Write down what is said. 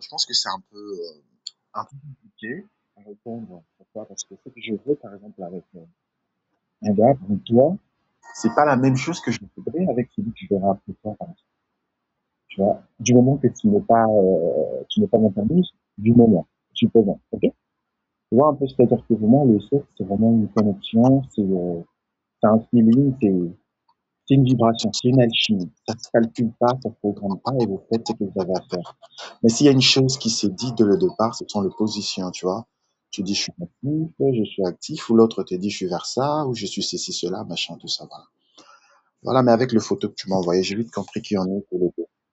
je pense que c'est un peu compliqué à répondre. Pourquoi? Parce que ce que je veux, par exemple, avec un gars, avec toi, c'est pas la même chose que je voudrais avec celui que je verrai après toi, par exemple. Tu vois? Du moment que tu n'es pas mon ami, du moment, supposons. Ok? Tu vois un peu, c'est-à-dire que vraiment, le sexe, c'est vraiment une connexion, c'est un feeling, c'est une vibration, c'est une alchimie. Ça se calcule pas, ça se programme pas, et vous faites ce que vous avez à faire. Mais s'il y a une chose qui s'est dit dès le départ, ce sont les positions, tu vois. Tu dis je suis passif, je suis actif, ou l'autre te dit je suis vers ça, ou je suis ceci, cela, machin, tout ça, voilà. Voilà, mais avec le photo que tu m'as envoyé, j'ai vite compris qui en est que les deux.